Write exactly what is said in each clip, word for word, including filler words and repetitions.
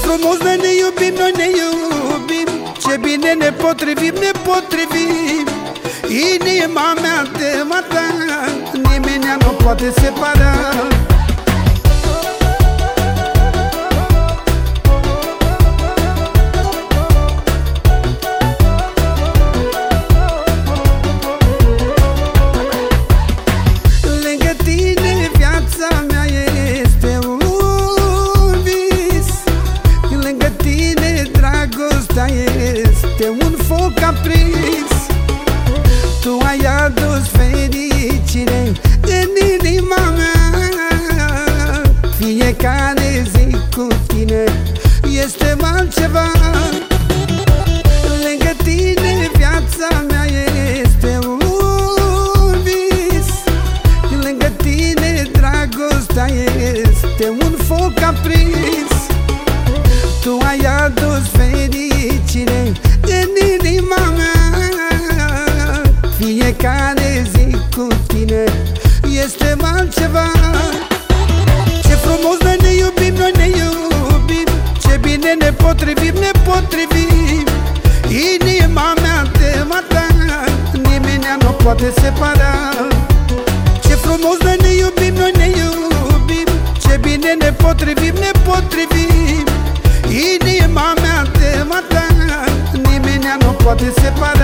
frumos noi ne iubim, noi ne iubim, ce bine ne potrivim, ne potrivim. Inima mea de mata, nimeni nu poate separa. Este un foc aprins, tu ai adus fericire în inima mea. Fiecare zi cu tine este altceva. Lângă tine viața mea este un vis. Lângă tine dragostea este un foc aprins, tu ai adus fericire în inima mea. Fiecare zi cu tine este altceva. Ce frumos noi ne iubim, noi ne iubim, ce bine ne potrivim, ne potrivim. Inima mea de mata, nimeni nu poate separa. Ce frumos noi ne iubim, noi ne iubim, ce bine ne potrivim, ne potrivim. Inima mea de mata, nimeni nu poate separa.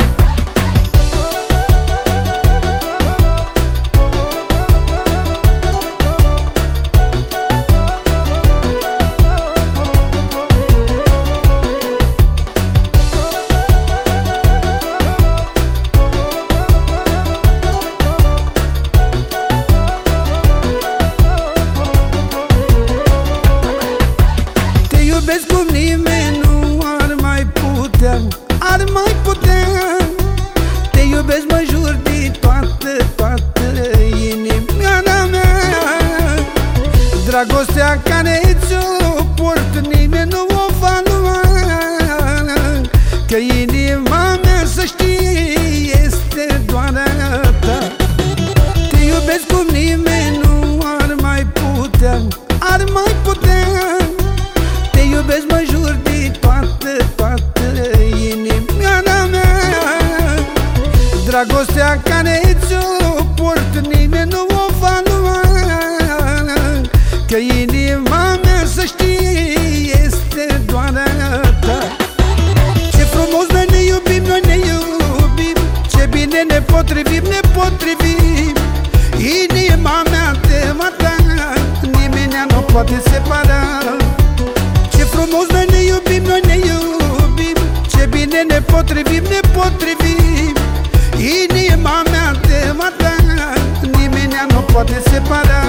Cum nimeni nu ar mai putea, ar mai putea. Te iubesc, mă jur de toată, toată inima mea. Dragostea care ți-o port, nimeni nu o va lua. Că inima mea, să știi, este doar a ta. Te iubesc cum nimeni nu ar mai putea, ar mai putea. Te iubesc, mă jur de toată, toată inima mea. Dragostea care ți-o port, nimeni nu o va lua. Că inima mea, să știi, este doar a ta. Ce frumos noi ne iubim, noi ne iubim, ce bine ne potrivim, ne potrivim. Inima mea de mata, nimeni nu poate separa. Ce frumos noi ne iubim, noi ne iubim, ce bine ne potrivim, ne potrivim. Inima mea de mata, nimeni nu poate separa.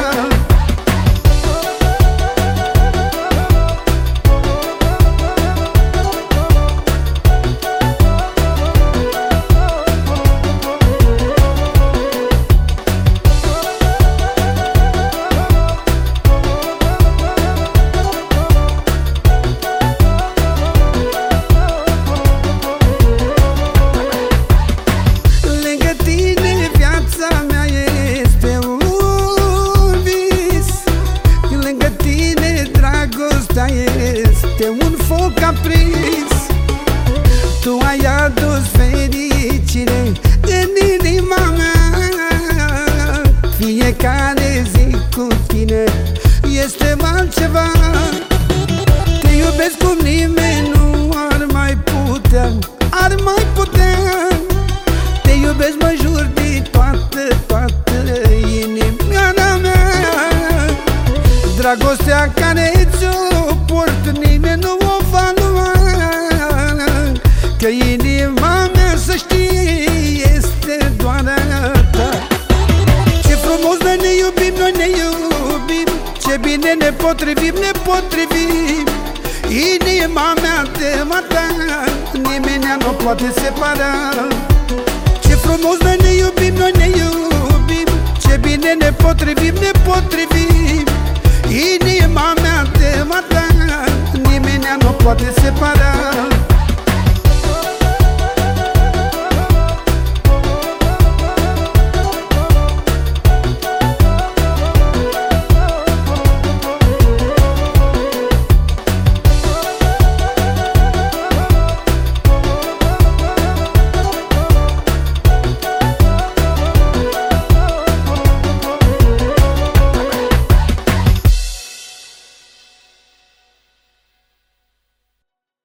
Este un foc aprins, tu ai adus fericire în inima mea. Fiecare zi cu tine este altceva. Te iubesc cum nimeni nu ar mai putea, ar mai putea. Te iubesc, mă jur de toată, toată inima mea. Dragostea care ți-o port, nimeni nu o va lua. Că inima mea, să știi, este doar a ta. Ce frumos noi ne iubim, noi ne iubim, ce bine ne potrivim, ne potrivim. Inima mea de mata, nimeni nu poate separa. Ce frumos noi ne iubim, noi ne iubim, ce bine ne potrivim, ne potrivim. Inima mea de mata, nimeni nu poate separa.